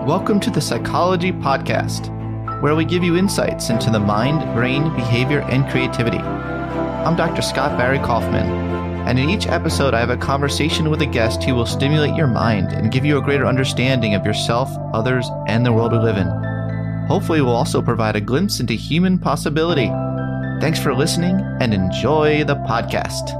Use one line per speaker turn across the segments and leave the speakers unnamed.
Welcome to the Psychology Podcast, where we give you insights into the mind, brain, behavior, and creativity. I'm Dr. Scott Barry Kaufman, and in each episode I have a conversation with a guest who will stimulate your mind and give you a greater understanding of yourself, others, and the world we live in. Hopefully we'll also provide a glimpse into human possibility. Thanks for listening and enjoy the podcast.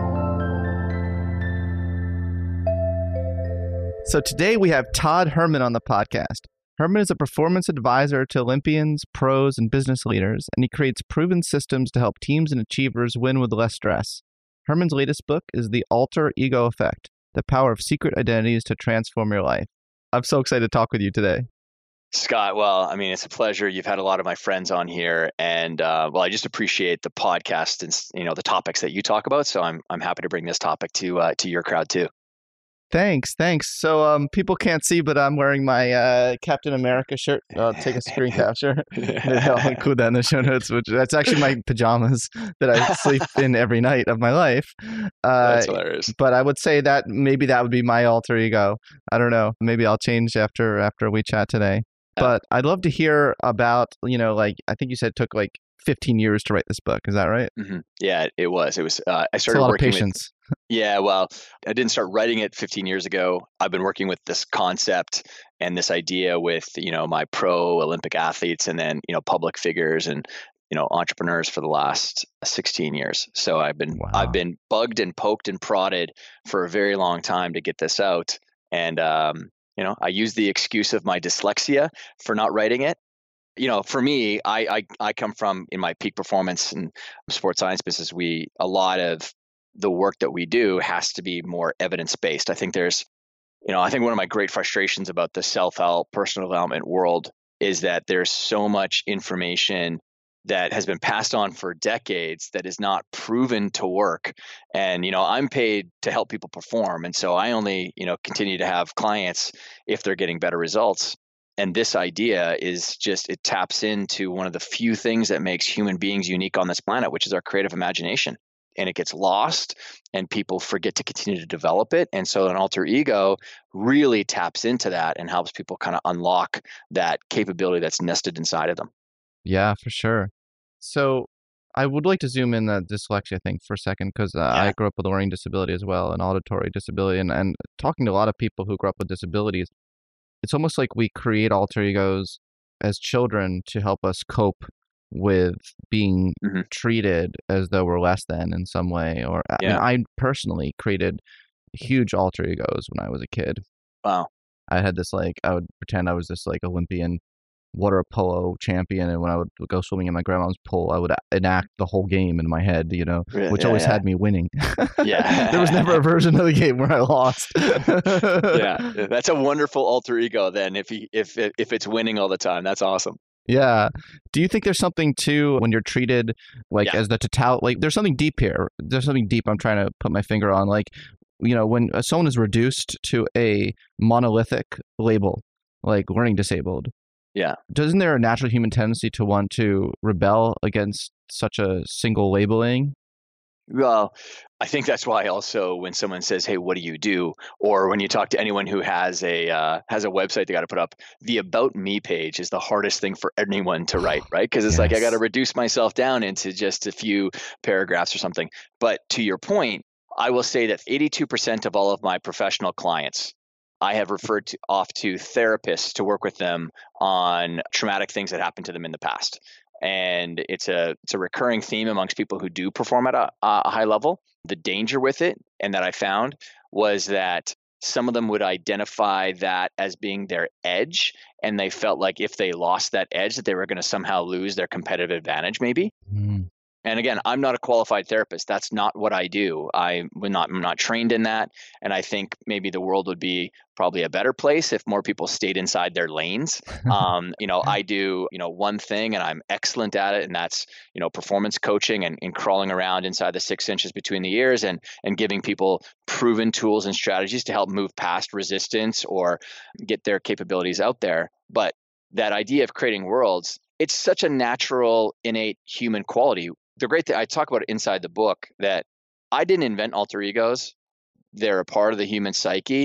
So today we have Todd Herman on the podcast. Herman is a performance advisor to Olympians, pros, and business leaders, and he creates proven systems to help teams and achievers win with less stress. Herman's latest book is The Alter Ego Effect, The Power of Secret Identities to Transform Your Life. I'm so excited to talk with you today.
Scott, well, it's a pleasure. You've had a lot of my friends on here, and I just appreciate the podcast and the topics that you talk about. So I'm happy to bring this topic to your crowd too.
Thanks. So people can't see, but I'm wearing my Captain America shirt. I'll take a screen capture. Maybe I'll include that in the show notes, which that's actually my pajamas that I sleep in every night of my life.
That's hilarious.
But I would say that maybe that would be my alter ego. I don't know. Maybe I'll change after we chat today. But I'd love to hear about, I think you said it took 15 years to write this book. Is that right?
Mm-hmm. Yeah, it was. I started
a lot
working
of patience.
Yeah, well, I didn't start writing it 15 years ago. I've been working with this concept and this idea with, my pro Olympic athletes and then, public figures and, entrepreneurs for the last 16 years. So I've been bugged and poked and prodded for a very long time to get this out. And, I use the excuse of my dyslexia for not writing it. For me, I come from, in my peak performance and sports science business, a lot of the work that we do has to be more evidence-based. I think one of my great frustrations about the self-help, personal development world is that there's so much information that has been passed on for decades that is not proven to work. And, I'm paid to help people perform. And so I only, continue to have clients if they're getting better results. And this idea is it taps into one of the few things that makes human beings unique on this planet, which is our creative imagination. And it gets lost and people forget to continue to develop it. And so an alter ego really taps into that and helps people kind of unlock that capability that's nested inside of them.
Yeah, for sure. So I would like to zoom in the dyslexia thing for a second because I grew up with a learning disability as well, an auditory disability. And talking to a lot of people who grew up with disabilities, it's almost like we create alter egos as children to help us cope with being treated as though we're less than in some way. Or I personally created huge alter egos when I was a kid.
Wow.
I had this I would pretend I was this Olympian water polo champion, and when I would go swimming in my grandma's pool, I would enact the whole game in my head, which always had me winning.
Yeah.
There was never a version of the game where I lost.
Yeah, that's a wonderful alter ego then if it's winning all the time. That's awesome.
Yeah. Do you think there's something too when you're treated as the total, there's something deep here. There's something deep I'm trying to put my finger on. When someone is reduced to a monolithic label, like learning disabled.
Yeah.
Doesn't there a natural human tendency to want to rebel against such a single labeling?
Well, I think that's why also when someone says, "Hey, what do you do?" or when you talk to anyone who has a website they got to put up, the About Me page is the hardest thing for anyone to write, right? Because it's I got to reduce myself down into just a few paragraphs or something. But to your point, I will say that 82% of all of my professional clients, I have referred off to therapists to work with them on traumatic things that happened to them in the past. And it's a recurring theme amongst people who do perform at a high level. The danger with it, and that I found, was that some of them would identify that as being their edge, and they felt like if they lost that edge, that they were going to somehow lose their competitive advantage, maybe. And again, I'm not a qualified therapist. That's not what I do. I'm not trained in that. And I think maybe the world would be probably a better place if more people stayed inside their lanes. I do, one thing and I'm excellent at it. And that's, performance coaching and crawling around inside the 6 inches between the ears and giving people proven tools and strategies to help move past resistance or get their capabilities out there. But that idea of creating worlds, it's such a natural, innate human quality. The great thing, I talk about it inside the book, that I didn't invent alter egos. They're a part of the human psyche.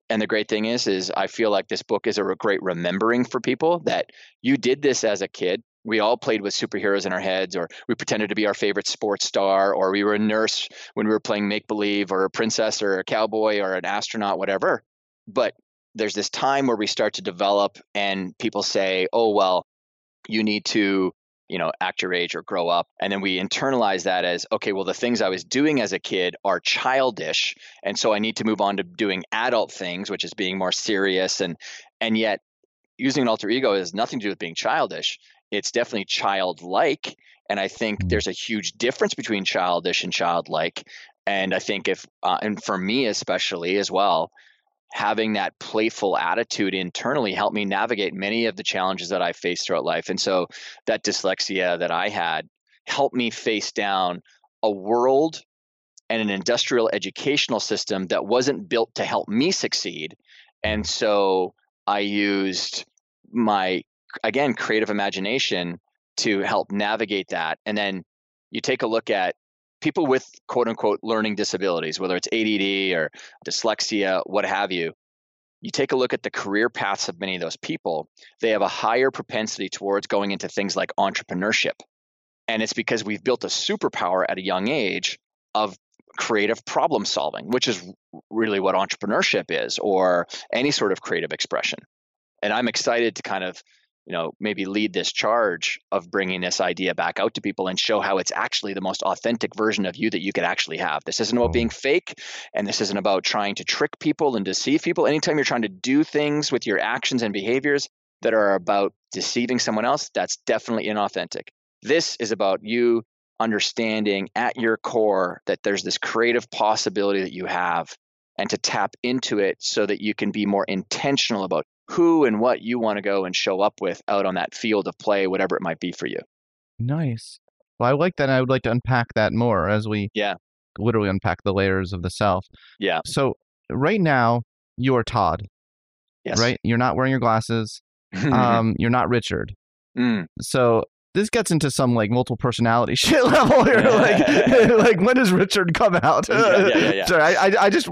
And the great thing is I feel like this book is a great remembering for people that you did this as a kid. We all played with superheroes in our heads, or we pretended to be our favorite sports star, or we were a nurse when we were playing make believe, or a princess, or a cowboy, or an astronaut, whatever. But there's this time where we start to develop, and people say, oh, well, you need to, act your age or grow up. And then we internalize that as, okay, well, the things I was doing as a kid are childish. And so I need to move on to doing adult things, which is being more serious. And yet using an alter ego has nothing to do with being childish. It's definitely childlike. And I think there's a huge difference between childish and childlike. And I think and for me especially as well, having that playful attitude internally helped me navigate many of the challenges that I faced throughout life. And so that dyslexia that I had helped me face down a world and an industrial educational system that wasn't built to help me succeed. And so I used my, again, creative imagination to help navigate that. And then you take a look at people with quote unquote learning disabilities, whether it's ADD or dyslexia, what have you. You take a look at the career paths of many of those people, they have a higher propensity towards going into things like entrepreneurship. And it's because we've built a superpower at a young age of creative problem solving, which is really what entrepreneurship is, or any sort of creative expression. And I'm excited to kind of maybe lead this charge of bringing this idea back out to people and show how it's actually the most authentic version of you that you could actually have. This isn't about being fake, and this isn't about trying to trick people and deceive people. Anytime you're trying to do things with your actions and behaviors that are about deceiving someone else, that's definitely inauthentic. This is about you understanding at your core that there's this creative possibility that you have, and to tap into it so that you can be more intentional about who and what you want to go and show up with out on that field of play, whatever it might be for you.
Nice. Well, I like that. And I would like to unpack that more as we literally unpack the layers of the self.
Yeah.
So right now, you are Todd.
Yes.
Right? You're not wearing your glasses. You're not Richard. So this gets into some like multiple personality shit level here. Like when does Richard come out?
Yeah.
Sorry, I just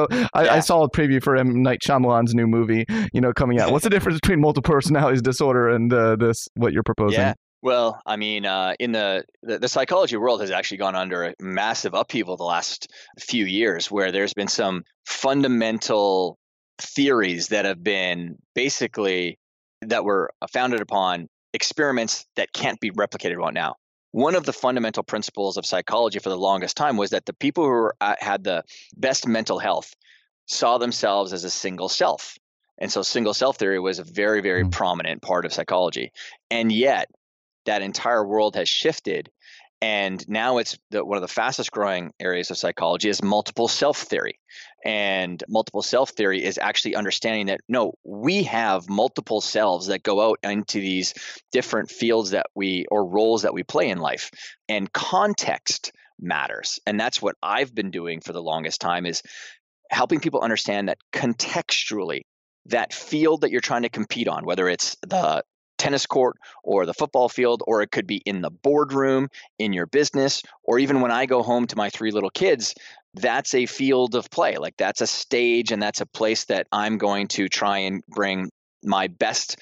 I saw a preview for M. Night Shyamalan's new movie, coming out. What's the difference between multiple personalities disorder and this what you're proposing?
Yeah. Well, I mean, in the psychology world has actually gone under a massive upheaval the last few years, where there's been some fundamental theories that have been basically that were founded upon experiments that can't be replicated right now. One of the fundamental principles of psychology for the longest time was that the people who had the best mental health saw themselves as a single self. And so single self theory was a very, very prominent part of psychology. And yet that entire world has shifted. And now it's one of the fastest growing areas of psychology is multiple self theory. And multiple self theory is actually understanding that, no, we have multiple selves that go out into these different fields or roles that we play in life. And context matters. And that's what I've been doing for the longest time, is helping people understand that contextually, that field that you're trying to compete on, whether it's the tennis court or the football field, or it could be in the boardroom, in your business, or even when I go home to my 3 little kids, that's a field of play. Like that's a stage, and that's a place that I'm going to try and bring my best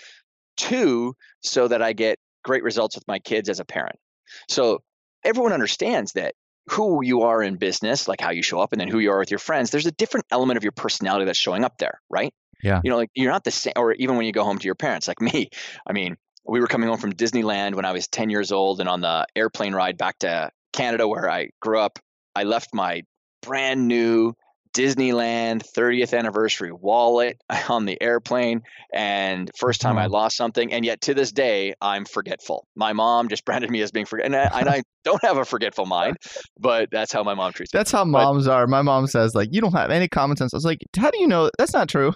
to, so that I get great results with my kids as a parent. So everyone understands that who you are in business, like how you show up, and then who you are with your friends, there's a different element of your personality that's showing up there, right?
Yeah.
Like you're not the same, or even when you go home to your parents, like me. I mean, we were coming home from Disneyland when I was 10 years old, and on the airplane ride back to Canada where I grew up, I left my brand new Disneyland 30th anniversary wallet on the airplane, and first time I lost something. And yet to this day, I'm forgetful. My mom just branded me as being forgetful. And I don't have a forgetful mind, but that's how my mom treats me.
That's how moms are. My mom says, like, you don't have any common sense. I was like, how do you know? That's not true.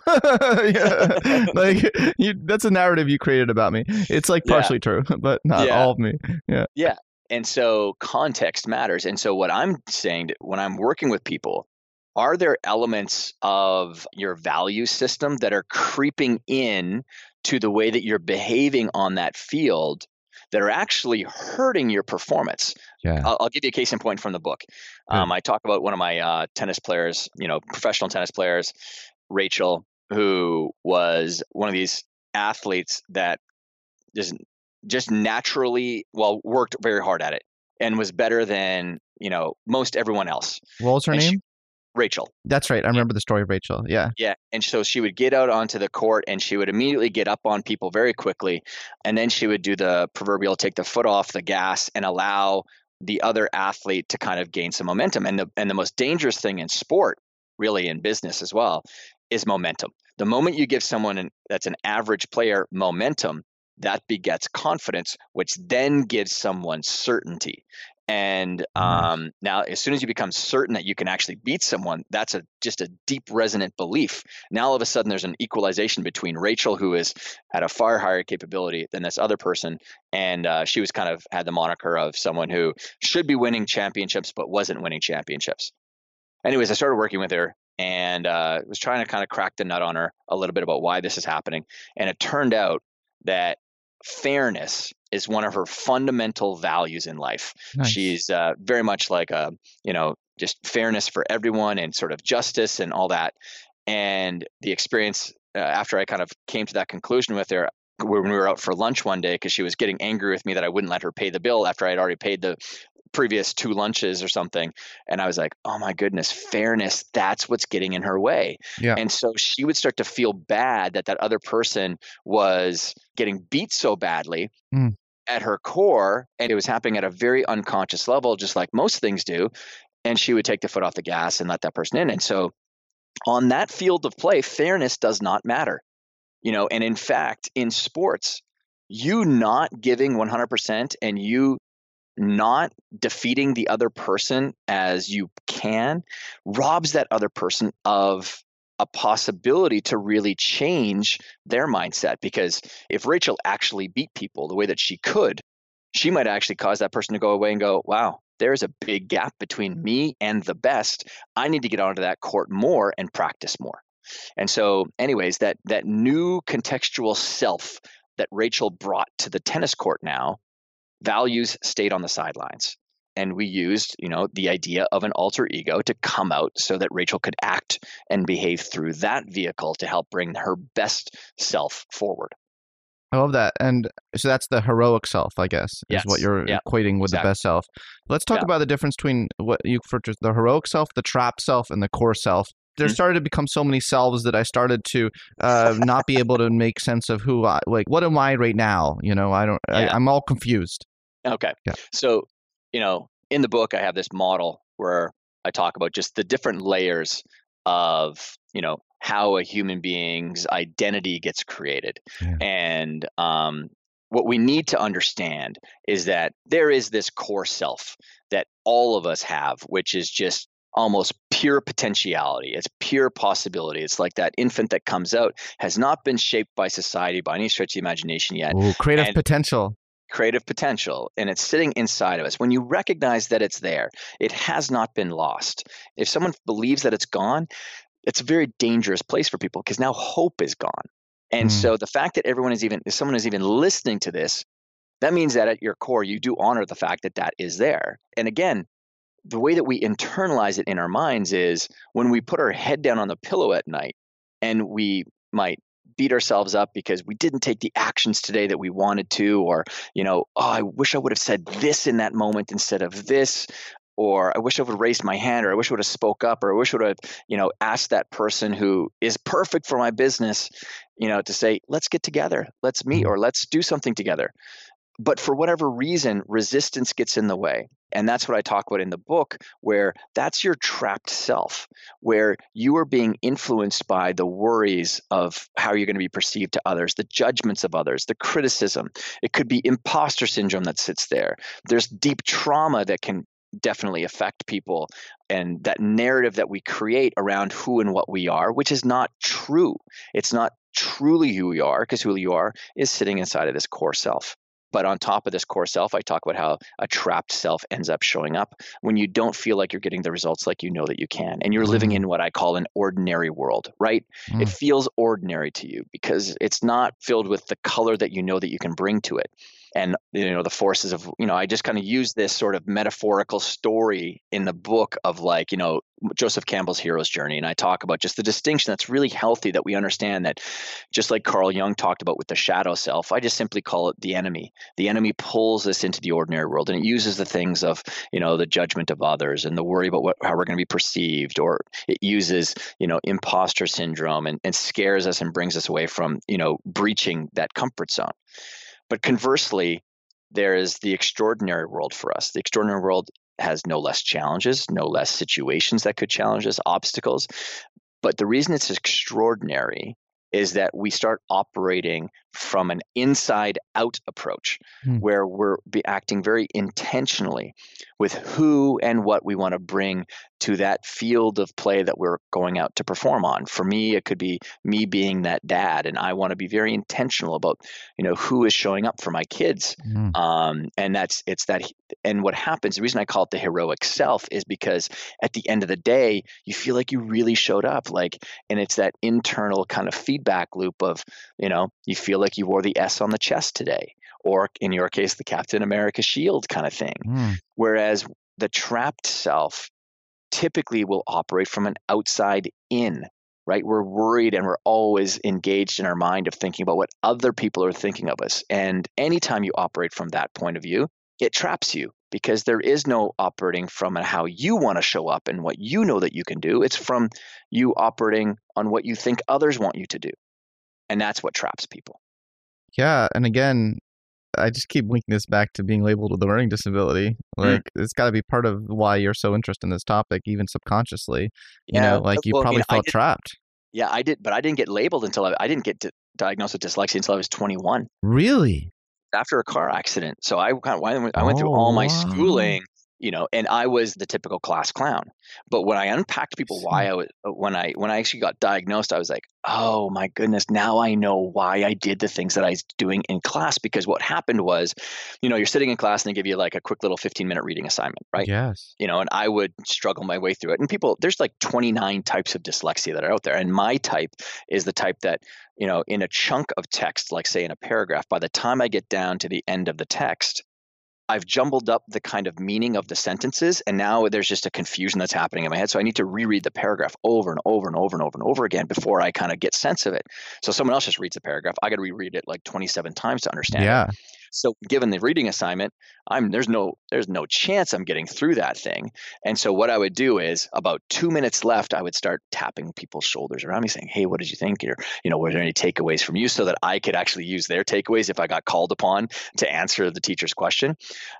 Like, that's a narrative you created about me. It's like partially true, but not all of me. Yeah.
And so context matters. And so what I'm saying when I'm working with people, are there elements of your value system that are creeping in to the way that you're behaving on that field that are actually hurting your performance?
Yeah.
I'll give you a case in point from the book. I talk about one of my tennis players, professional tennis players, Rachel. who was one of these athletes that just naturally, well, worked very hard at it and was better than, most everyone else.
What was her
And
name?
Rachel.
That's right. I remember the story of Rachel. Yeah.
Yeah. And so she would get out onto the court and she would immediately get up on people very quickly. And then she would do the proverbial take the foot off the gas and allow the other athlete to kind of gain some momentum. And the most dangerous thing in sport, really in business as well, is momentum. The moment you give someone that's an average player momentum, that begets confidence, which then gives someone certainty. And
Nice.
now, as soon as you become certain that you can actually beat someone, that's just a deep resonant belief. Now, all of a sudden, there's an equalization between Rachel, who is at a far higher capability than this other person, and she was kind of had the moniker of someone who should be winning championships but wasn't winning championships. Anyways, I started working with her and was trying to kind of crack the nut on her a little bit about why this is happening. And it turned out that fairness is one of her fundamental values in life.
Nice.
She's very much like just fairness for everyone and sort of justice and all that. And the experience after I kind of came to that conclusion with her, when we were out for lunch one day, because she was getting angry with me that I wouldn't let her pay the bill after I had already paid the previous 2 lunches or something. And I was like, oh my goodness, fairness, that's what's getting in her way.
Yeah.
And so she would start to feel bad that other person was getting beat so badly at her core. And it was happening at a very unconscious level, just like most things do. And she would take the foot off the gas and let that person in. And so on that field of play, fairness does not matter. And in fact, in sports, you not giving 100% and you not defeating the other person as you can robs that other person of a possibility to really change their mindset. Because if Rachel actually beat people the way that she could, she might actually cause that person to go away and go, wow, there's a big gap between me and the best. I need to get onto that court more and practice more. And so anyways, that new contextual self that Rachel brought to the tennis court now, values stayed on the sidelines. And we used, the idea of an alter ego to come out so that Rachel could act and behave through that vehicle to help bring her best self forward.
I love that. And so that's the heroic self, I guess, is what you're equating with the best self. Let's talk about the difference between what you refer to as the heroic self, the trapped self, and the core self. There started to become so many selves that I started to not be able to make sense of what am I right now? I'm all confused.
Okay.
Yeah.
So, in the book, I have this model where I talk about just the different layers of, how a human being's identity gets created. Yeah. And what we need to understand is that there is this core self that all of us have, which is just almost pure potentiality. It's pure possibility. It's like that infant that comes out, has not been shaped by society by any stretch of the imagination yet.
Ooh, creative potential.
And it's sitting inside of us. When you recognize that it's there, it has not been lost. If someone believes that it's gone, it's a very dangerous place for people because now hope is gone. And so the fact that if someone is even listening to this, that means that at your core, you do honor the fact that that is there. And again, the way that we internalize it in our minds is when we put our head down on the pillow at night and we might beat ourselves up because we didn't take the actions today that we wanted to, or, I wish I would have said this in that moment instead of this, or I wish I would have raised my hand, or I wish I would have spoke up, or I wish I would have, asked that person who is perfect for my business, to say, let's get together, let's meet, or let's do something together. But for whatever reason, resistance gets in the way. And that's what I talk about in the book, where that's your trapped self, where you are being influenced by the worries of how you're going to be perceived to others, the judgments of others, the criticism. It could be imposter syndrome that sits there. There's deep trauma that can definitely affect people, and that narrative that we create around who and what we are, which is not true. It's not truly who we are, because who you are is sitting inside of this core self. But on top of this core self, I talk about how a trapped self ends up showing up when you don't feel like you're getting the results like you know that you can. And you're living in what I call an ordinary world, right? It feels ordinary to you because it's not filled with the color that you know that you can bring to it. and the forces of, I just kind of use this sort of metaphorical story in the book of like, Joseph Campbell's hero's journey. And I talk about just the distinction that's really healthy, that we understand that just like Carl Jung talked about with the shadow self, I just simply call it the enemy. The enemy pulls us into the ordinary world, and it uses the things of, the judgment of others and the worry about how we're going to be perceived, or it uses, imposter syndrome and scares us and brings us away from, breaching that comfort zone. But conversely, there is the extraordinary world for us. The extraordinary world has no less challenges, no less situations that could challenge us, obstacles. But the reason it's extraordinary is that we start operating from an inside out approach, where we're acting very intentionally with who and what we want to bring to that field of play that we're going out to perform on. For me, it could be me being that dad, and I want to be very intentional about, who is showing up for my kids. And and what happens, the reason I call it the heroic self is because at the end of the day, you feel like you really showed up, and it's that internal kind of feedback loop of, you feel like you wore the S on the chest today, or in your case, the Captain America shield kind of thing. Whereas the trapped self typically will operate from an outside in, right? We're worried and we're always engaged in our mind of thinking about what other people are thinking of us. And anytime you operate from that point of view, it traps you, because there is no operating from how you want to show up and what you know that you can do. It's from you operating on what you think others want you to do. And that's what traps people.
Yeah. And again, I just keep linking this back to being labeled with a learning disability. It's got to be part of why you're so interested in this topic, even subconsciously.
Yeah.
You probably felt trapped.
Yeah, I did. But I didn't get labeled until I didn't get diagnosed with dyslexia until I was 21.
Really?
After a car accident. So I went through all my schooling, and I was the typical class clown. But when I unpacked people why when I actually got diagnosed, I was like, oh my goodness, now I know why I did the things that I was doing in class. Because what happened was, you're sitting in class and they give you like a quick little 15-minute reading assignment, right?
Yes.
And I would struggle my way through it. And there's like 29 types of dyslexia that are out there. And my type is the type that, in a chunk of text, like say in a paragraph, by the time I get down to the end of the text, I've jumbled up the kind of meaning of the sentences, and now there's just a confusion that's happening in my head. So I need to reread the paragraph over and over and over and over and over again before I kind of get sense of it. So someone else just reads the paragraph. I got to reread it like 27 times to understand it. So given the reading assignment, there's no chance I'm getting through that thing. And so what I would do is, about 2 minutes left, I would start tapping people's shoulders around me saying, hey, what did you think? Or, were there any takeaways from you, so that I could actually use their takeaways if I got called upon to answer the teacher's question.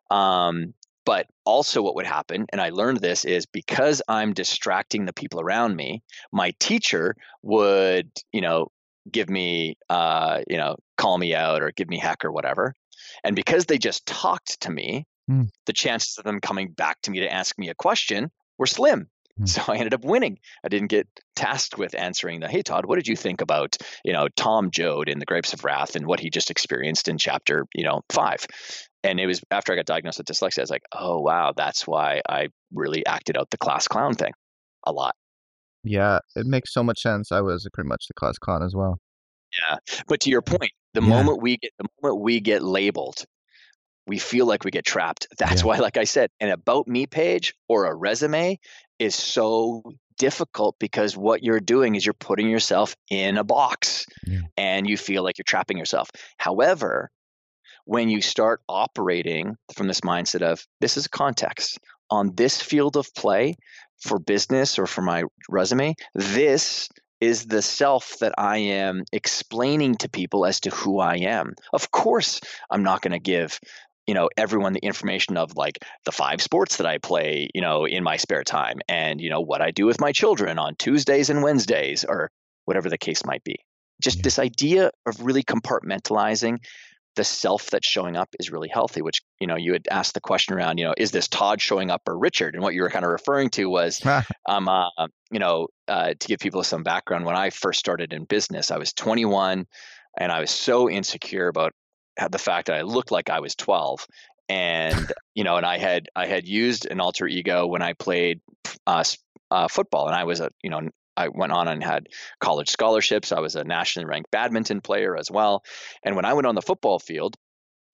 But also what would happen, and I learned this, is because I'm distracting the people around me, my teacher would, give me, call me out or give me heck or whatever. And because they just talked to me, the chances of them coming back to me to ask me a question were slim. So I ended up winning. I didn't get tasked with answering hey, Todd, what did you think about, Tom Joad in The Grapes of Wrath and what he just experienced in chapter, 5? And it was after I got diagnosed with dyslexia, I was like, oh, wow, that's why I really acted out the class clown thing a lot.
Yeah, it makes so much sense. I was pretty much the class clown as well.
Yeah. But to your point, the moment we get labeled, we feel like we get trapped. That's why, like I said, an about me page or a resume is so difficult, because what you're doing is you're putting yourself in a box and you feel like you're trapping yourself. However, when you start operating from this mindset of, this is context on this field of play for business or for my resume, this is the self that I am explaining to people as to who I am. Of course, I'm not going to give everyone the information of like the 5 sports that I play, in my spare time, and, what I do with my children on Tuesdays and Wednesdays, or whatever the case might be. Just this idea of really compartmentalizing the self that's showing up is really healthy, which, you had asked the question around, is this Todd showing up or Richard? And what you were kind of referring to was, to give people some background, when I first started in business, I was 21 and I was so insecure about the fact that I looked like I was 12. And, and I had used an alter ego when I played football, and I was I went on and had college scholarships. I was a nationally ranked badminton player as well. And when I went on the football field,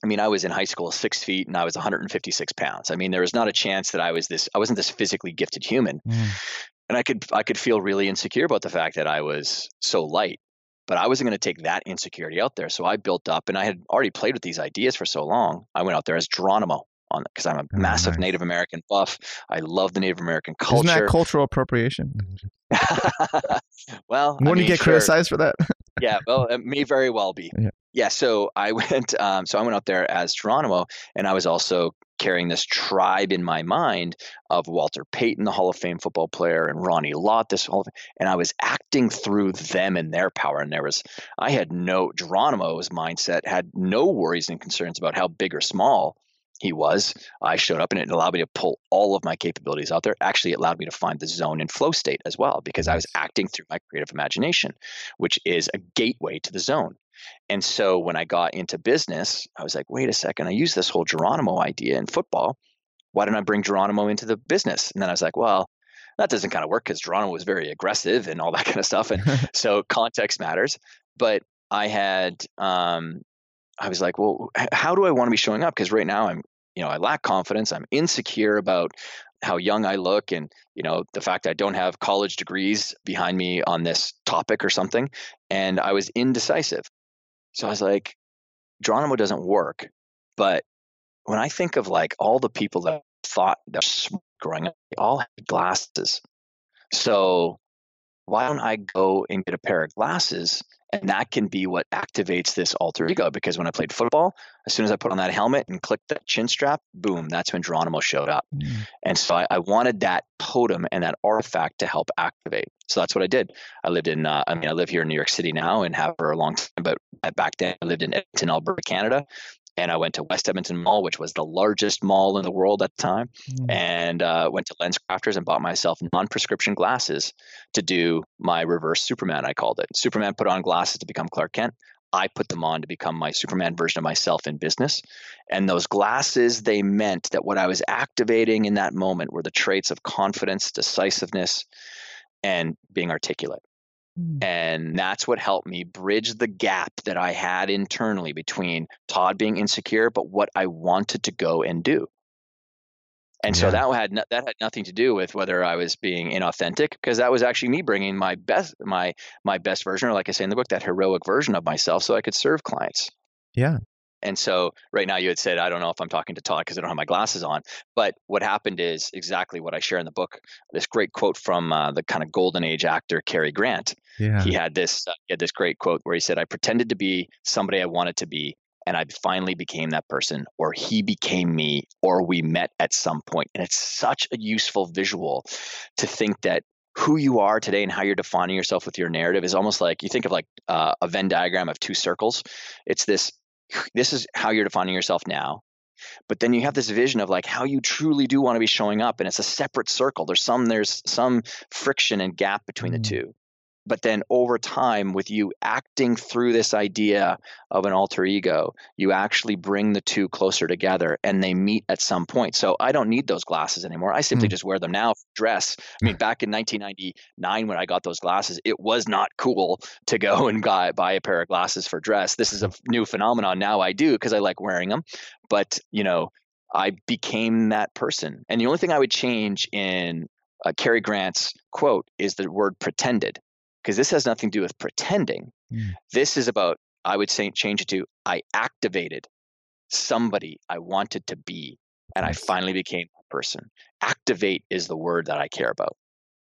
I mean, I was in high school 6 feet and I was 156 pounds. I mean, there was not a chance that I wasn't this physically gifted human.
Mm.
And I could feel really insecure about the fact that I was so light, but I wasn't going to take that insecurity out there. So I built up, and I had already played with these ideas for so long. I went out there as Geronimo on because I'm a
Oh,
massive
nice.
Native American buff. I love the Native American
Isn't that
culture.
cultural appropriation?
Well, I
Wouldn't you
mean,
get
sure.
criticized for that?
Yeah, well, it may very well be.
Yeah.
Yeah, so I went out there as Geronimo, and I was also carrying this tribe in my mind of Walter Payton, the Hall of Fame football player, and Ronnie Lott, and I was acting through them and their power. And I had no Geronimo's mindset had no worries and concerns about how big or small he was. I showed up, and it allowed me to pull all of my capabilities out there. Actually, it allowed me to find the zone and flow state as well because I was
Nice.
acting through my creative imagination, which is a gateway to the zone. And so when I got into business, I was like, wait a second, I used this whole Geronimo idea in football. Why didn't I bring Geronimo into the business? And then I was like, well, that doesn't kind of work because Geronimo was very aggressive and all that kind of stuff. And so context matters. But I was like, well, how do I want to be showing up? Because right now I lack confidence. I'm insecure about how young I look and, the fact I don't have college degrees behind me on this topic or something. And I was indecisive. So I was like, Geronimo doesn't work. But when I think of like all the people that thought they're smart growing up, they all had glasses. So why don't I go and get a pair of glasses? And that can be what activates this alter ego. Because when I played football, as soon as I put on that helmet and clicked that chin strap, boom, that's when Geronimo showed up.
Mm.
And so I wanted that totem and that artifact to help activate. So that's what I did. I live here in New York City now and have for a long time, but back then I lived in Edmonton, Alberta, Canada. And I went to West Edmonton Mall, which was the largest mall in the world at the time,
Mm.
and went to LensCrafters and bought myself non-prescription glasses to do my reverse Superman, I called it. Superman put on glasses to become Clark Kent. I put them on to become my Superman version of myself in business. And those glasses, they meant that what I was activating in that moment were the traits of confidence, decisiveness, and being articulate.
Mm.
And that's what helped me bridge the gap that I had internally between Todd being insecure, but what I wanted to go and do. And so
Yeah.
that had nothing to do with whether I was being inauthentic, because that was actually me bringing my best version, or like I say in the book, that heroic version of myself, so I could serve clients.
Yeah.
And so right now you had said, I don't know if I'm talking to Todd because I don't have my glasses on. But what happened is exactly what I share in the book. This great quote from the kind of golden age actor, Cary Grant.
Yeah.
He had this great quote where he said, I pretended to be somebody I wanted to be, and I finally became that person, or he became me, or we met at some point. And it's such a useful visual to think that who you are today and how you're defining yourself with your narrative is almost like you think of like a Venn diagram of two circles. It's this is how you're defining yourself now, but then you have this vision of like how you truly do want to be showing up, and it's a separate circle. There's some friction and gap between the
Mm.
two. But then over time, with you acting through this idea of an alter ego, you actually bring the two closer together and they meet at some point. So I don't need those glasses anymore. I simply
Mm.
just wear them now for dress. I mean, back in 1999, when I got those glasses, it was not cool to go and buy a pair of glasses for dress. This is a new phenomenon. Now I do because I like wearing them. But, I became that person. And the only thing I would change in Cary Grant's quote is the word pretended, because this has nothing to do with pretending.
Mm.
This is about, I would say, change it to, I activated somebody I wanted to be, and I
Nice.
finally became that person. Activate is the word that I care about.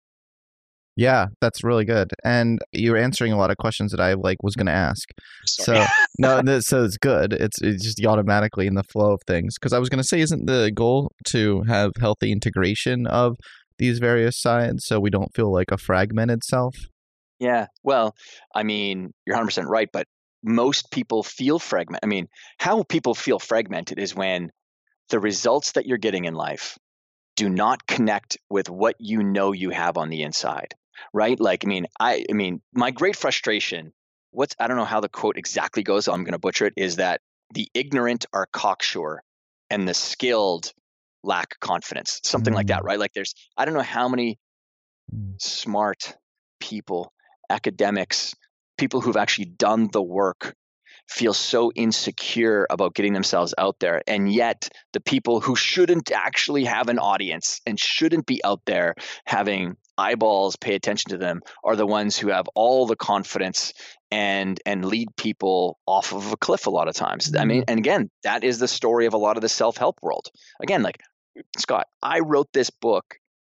Yeah, that's really good. And you're answering a lot of questions that I was going to ask.
Sorry.
So no, so it's good. It's just automatically in the flow of things. Because I was going to say, isn't the goal to have healthy integration of these various sides so we don't feel like a fragmented self?
Yeah. Well, I mean, you're 100% right, but most people feel fragmented. I mean, how people feel fragmented is when the results that you're getting in life do not connect with what you have on the inside, right? Like, I mean, my great frustration, I don't know how the quote exactly goes, so I'm going to butcher it, is that the ignorant are cocksure and the skilled lack confidence, something like that,
Mm.
right? Like I don't know how many
Mm.
smart people, academics, people who've actually done the work feel so insecure about getting themselves out there. And yet the people who shouldn't actually have an audience and shouldn't be out there having eyeballs pay attention to them are the ones who have all the confidence and lead people off of a cliff a lot of times. I mean, and again, that is the story of a lot of the self-help world. Again, like Scott, I wrote this book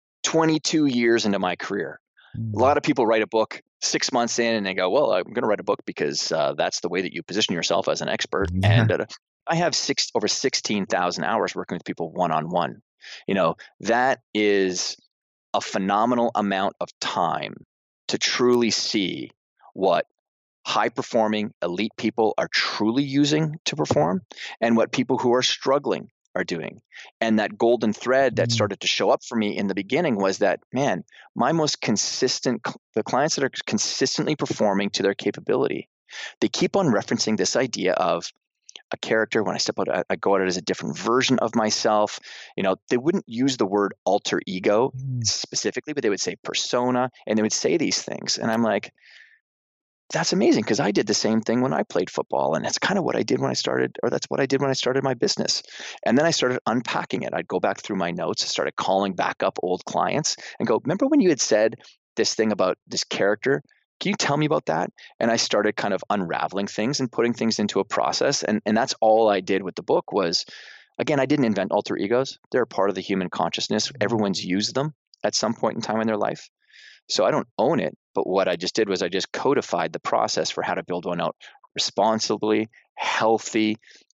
22 years into my career. A lot of people write a book 6 months in and they go, well, I'm going to write a book because that's the way that you position yourself as an expert.
Yeah.
And I have over 16,000 hours working with people one-on-one. You know, that is a phenomenal amount of time to truly see what high-performing elite people are truly using to perform and what people who are struggling are doing. And that golden thread that started to show up for me in the beginning was that, man, my most consistent, the clients that are consistently performing to their capability, they keep on referencing this idea of a character. When I step out, I go at it as a different version of myself. You know, they wouldn't use the word alter ego specifically, but they would say persona, and they would say these things. And I'm like, that's amazing, because I did the same thing when I played football, and that's kind of what I did when I started, or that's what I did when I started my business. And then I started unpacking it. I'd go back through my notes, started calling back up old clients and go, remember when you had said this thing about this character? Can you tell me about that? And I started kind of unraveling things and putting things into a process. And that's all I did with the book was, again, I didn't invent alter egos. They're a part of the human consciousness. Everyone's used them at some point in time in their life. So I don't own it, but what I just did was I just codified the process for how to build one out responsibly, healthy,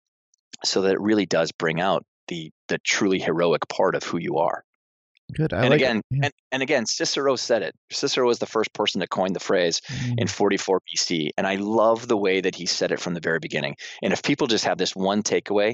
so that it really does bring out the truly heroic part of who you are.
Good.
And again, Cicero said it. Cicero was the first person to coin the phrase in 44 BC. And I love the way that he said it from the very beginning. And if people just have this one takeaway,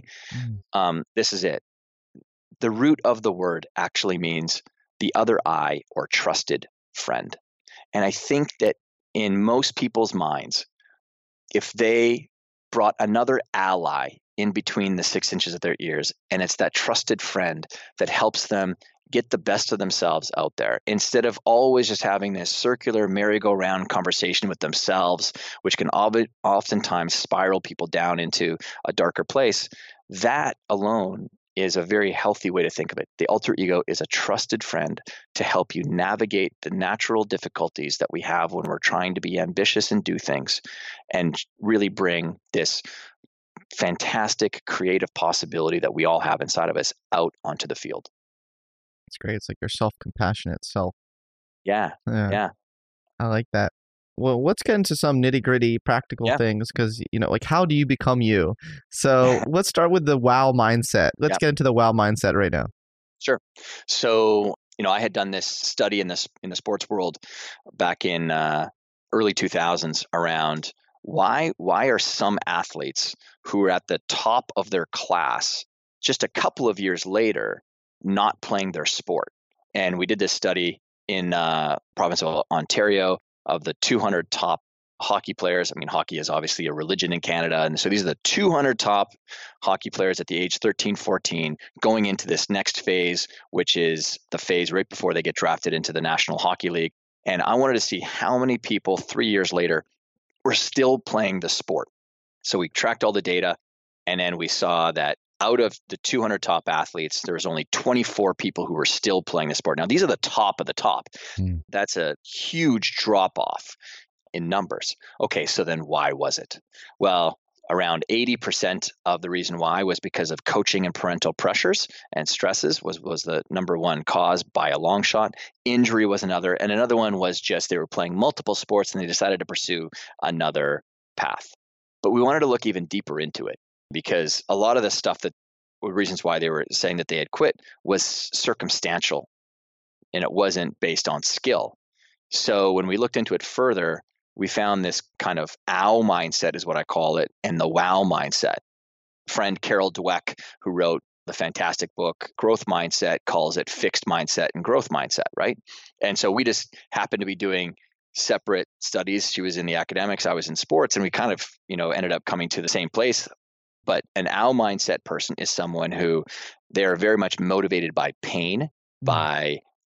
this is it. The root of the word actually means the other eye or trusted friend. And I think that in most people's minds, if they brought another ally in between the 6 inches of their ears, and it's that trusted friend that helps them get the best of themselves out there, instead of always just having this circular merry-go-round conversation with themselves, which can oftentimes spiral people down into a darker place, that alone is a very healthy way to think of it. The alter ego is a trusted friend to help you navigate the natural difficulties that we have when we're trying to be ambitious and do things, and really bring this fantastic creative possibility that we all have inside of us out onto the field.
It's great. It's like your self-compassionate self.
Yeah.
I like that. Well, let's get into some nitty-gritty practical things, because, you know, like, how do you become you? So let's start with the wow mindset. Let's get into the wow mindset right now.
Sure. So, you know, I had done this study in the sports world back in early 2000s around why are some athletes who are at the top of their class just a couple of years later not playing their sport. And we did this study in province of Ontario of the 200 top hockey players. I mean, hockey is obviously a religion in Canada. And so these are the 200 top hockey players at the age 13, 14 going into this next phase, which is the phase right before they get drafted into the National Hockey League. And I wanted to see how many people 3 years later were still playing the sport. So we tracked all the data, and then we saw that out of the 200 top athletes, there was only 24 people who were still playing the sport. Now, these are the top of the top. That's a huge drop off in numbers. Okay, so then why was it? Well, around 80% of the reason why was because of coaching and parental pressures and stresses was the number one cause by a long shot. Injury was another. And another one was just they were playing multiple sports and they decided to pursue another path. But we wanted to look even deeper into it, because a lot of the stuff that were reasons why they were saying that they had quit was circumstantial, and it wasn't based on skill. So when we looked into it further, we found this kind of ow mindset is what I call it, and the wow mindset. Friend Carol Dweck, who wrote the fantastic book Growth Mindset, calls it fixed mindset and growth mindset, right? And so we just happened to be doing separate studies. She was in the academics, I was in sports, and we kind of, ended up coming to the same place. But an owl mindset person is someone who they're very much motivated by pain, by,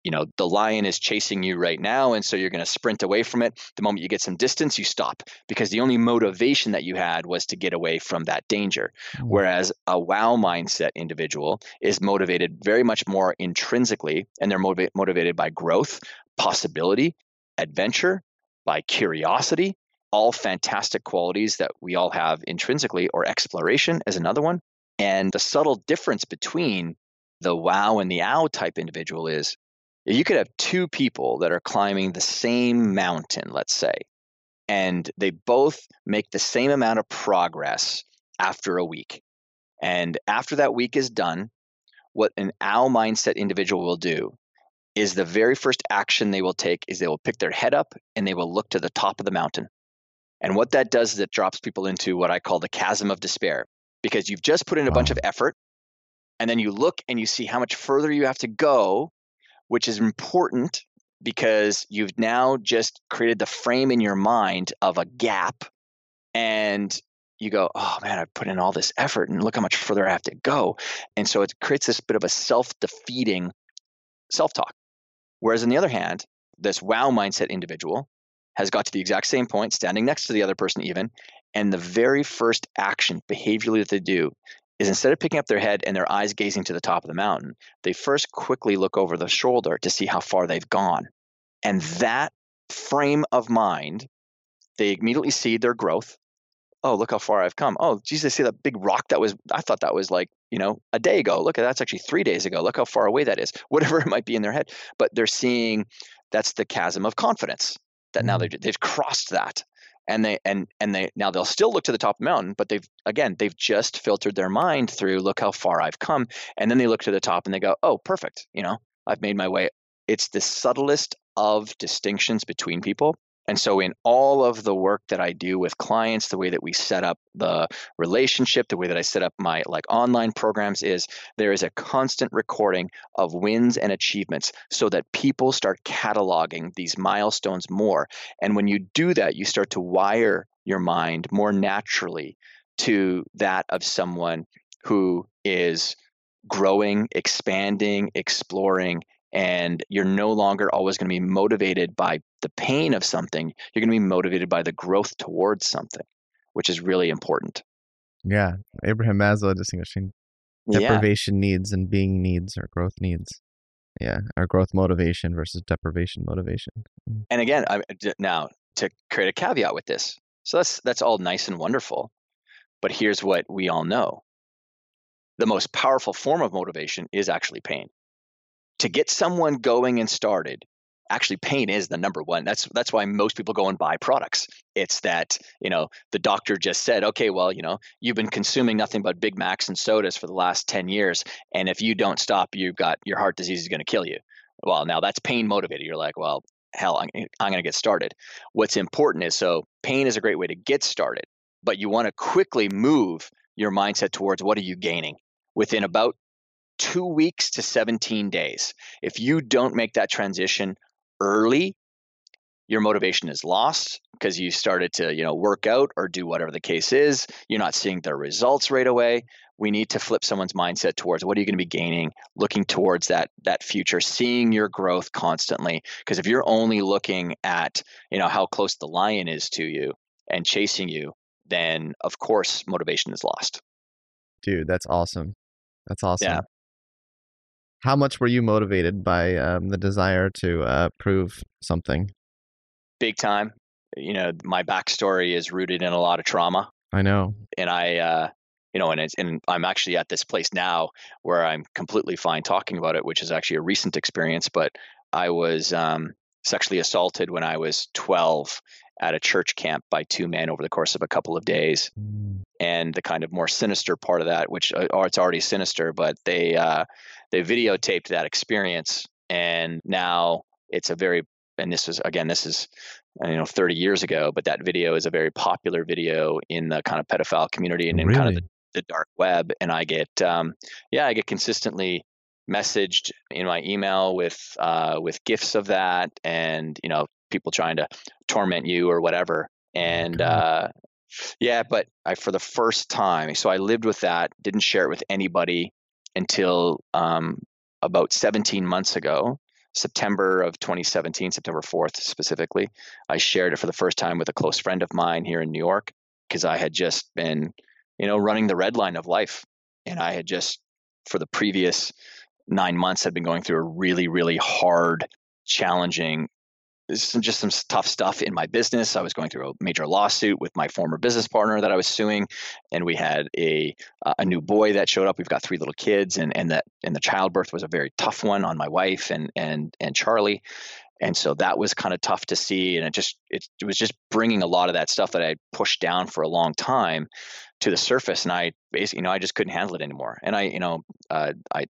the lion is chasing you right now, and so you're going to sprint away from it. The moment you get some distance, you stop, because the only motivation that you had was to get away from that danger. Whereas a wow mindset individual is motivated very much more intrinsically, and they're motivated by growth, possibility, adventure, by curiosity, all fantastic qualities that we all have intrinsically, or exploration is another one. And the subtle difference between the wow and the ow type individual is, you could have two people that are climbing the same mountain, let's say, and they both make the same amount of progress after a week. And after that week is done, what an owl mindset individual will do is the very first action they will take is they will pick their head up and they will look to the top of the mountain. And what that does is it drops people into what I call the chasm of despair, because you've just put in a bunch of effort, and then you look and you see how much further you have to go, which is important because you've now just created the frame in your mind of a gap, and you go, oh man, I've put in all this effort and look how much further I have to go. And so it creates this bit of a self-defeating self-talk. Whereas on the other hand, this wow mindset individual has got to the exact same point, standing next to the other person even, and the very first action behaviorally that they do is, instead of picking up their head and their eyes gazing to the top of the mountain, they first quickly look over the shoulder to see how far they've gone. And that frame of mind, they immediately see their growth. Oh, look how far I've come. Oh, geez, I see that big rock I thought that was like, a day ago. Look, that's actually 3 days ago. Look how far away that is. Whatever it might be in their head. But they're seeing, that's the chasm of confidence, that now they've crossed that. And they now they'll still look to the top of the mountain, but they've just filtered their mind through, look how far I've come. And then they look to the top and they go, oh, perfect. I've made my way. It's the subtlest of distinctions between people. And so in all of the work that I do with clients, the way that we set up the relationship, the way that I set up my online programs, is there is a constant recording of wins and achievements so that people start cataloging these milestones more. And when you do that, you start to wire your mind more naturally to that of someone who is growing, expanding, exploring. And you're no longer always going to be motivated by the pain of something. You're going to be motivated by the growth towards something, which is really important.
Yeah. Abraham Maslow distinguishing deprivation needs and being needs, or growth needs. Yeah. Or growth motivation versus deprivation motivation.
And again, now to create a caveat with this. So that's all nice and wonderful. But here's what we all know. The most powerful form of motivation is actually pain. To get someone going and started, actually pain is the number one. That's why most people go and buy products. It's that, the doctor just said, okay, well, you've been consuming nothing but Big Macs and sodas for the last 10 years. And if you don't stop, your heart disease is going to kill you. Well, now that's pain motivated. You're like, well, hell, I'm going to get started. What's important is, so pain is a great way to get started, but you want to quickly move your mindset towards, what are you gaining within about 2 weeks to 17 days. If you don't make that transition early, your motivation is lost because you started to, work out or do whatever the case is. You're not seeing the results right away. We need to flip someone's mindset towards, what are you going to be gaining, looking towards that future, seeing your growth constantly. Because if you're only looking at, how close the lion is to you and chasing you, then of course motivation is lost.
Dude, that's awesome. That's awesome.
Yeah.
How much were you motivated by the desire to prove something?
Big time. My backstory is rooted in a lot of trauma.
I know.
And and I'm actually at this place now where I'm completely fine talking about it, which is actually a recent experience. But I was sexually assaulted when I was 12 at a church camp by 2 men over the course of a couple of days. And the kind of more sinister part of that, which, it's already sinister, but they videotaped that experience. And now it's this is 30 years ago, but that video is a very popular video in the kind of pedophile community and in kind of the dark web. And I get consistently messaged in my email with gifs of that, and people trying to torment you or whatever. And but for the first time, so I lived with that, didn't share it with anybody until about 17 months ago. September of 2017, September 4th specifically. I shared it for the first time with a close friend of mine here in New York because I had just been, running the red line of life. And I had just, for the previous 9 months, had been going through a really, really hard, challenging, some tough stuff in my business. I was going through a major lawsuit with my former business partner that I was suing, and we had a new boy that showed up. We've got 3 little kids, and the childbirth was a very tough one on my wife and Charlie, and so that was kind of tough to see. And it was just bringing a lot of that stuff that I pushed down for a long time to the surface, and I basically, I just couldn't handle it anymore. And I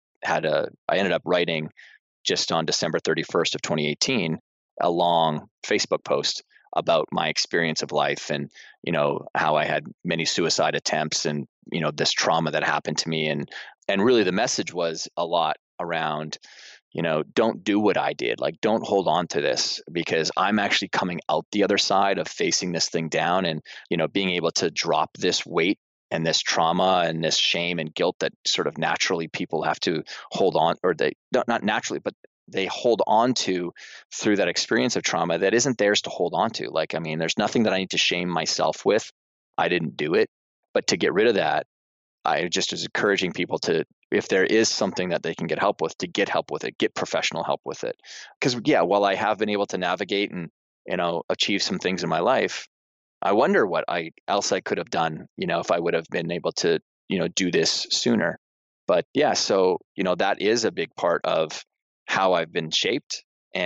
ended up writing just on December 31st of 2018 a long Facebook post about my experience of life and, how I had many suicide attempts and, this trauma that happened to me. And really the message was a lot around, don't do what I did. Like, don't hold on to this, because I'm actually coming out the other side of facing this thing down and, being able to drop this weight and this trauma and this shame and guilt that sort of naturally people have to hold on, or they not naturally, but they hold on to through that experience of trauma that isn't theirs to hold on to. Like, I mean, there's nothing that I need to shame myself with. I didn't do it. But to get rid of that, I just was encouraging people to, if there is something that they can get help with, to get help with it, get professional help with it. Because while I have been able to navigate and, achieve some things in my life, I wonder what else I could have done, if I would have been able to, do this sooner. But so, that is a big part of how I've been shaped,